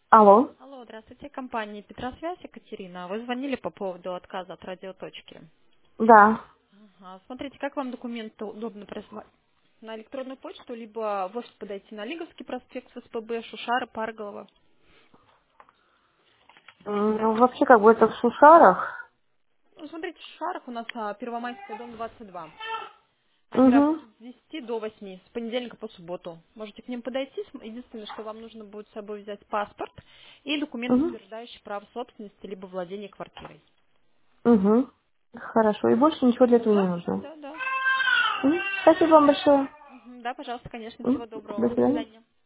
Алло. Алло, здравствуйте, компания Петросвязь, Екатерина. Вы звонили по поводу отказа от радиоточки. Да. Ага. Смотрите, как вам документы удобно прислать? На электронную почту, либо в офис подойти на Лиговский проспект с СПБ, Шушары, Парголова. Ну, вообще, как бы это в Шушарах. Ну, смотрите, в Шушарах у нас Первомайская, дом 22. Они Угу. работают с 10 до 8, с понедельника по субботу. Можете к ним подойти. Единственное, что вам нужно будет с собой взять паспорт и документ, Угу. подтверждающий право собственности, либо владение квартирой. Угу. Хорошо. И больше ничего для этого не Да, нужно. да, да. Спасибо вам большое. Мгм. Да, пожалуйста, конечно. М, Всего доброго. До До свидания. свидания.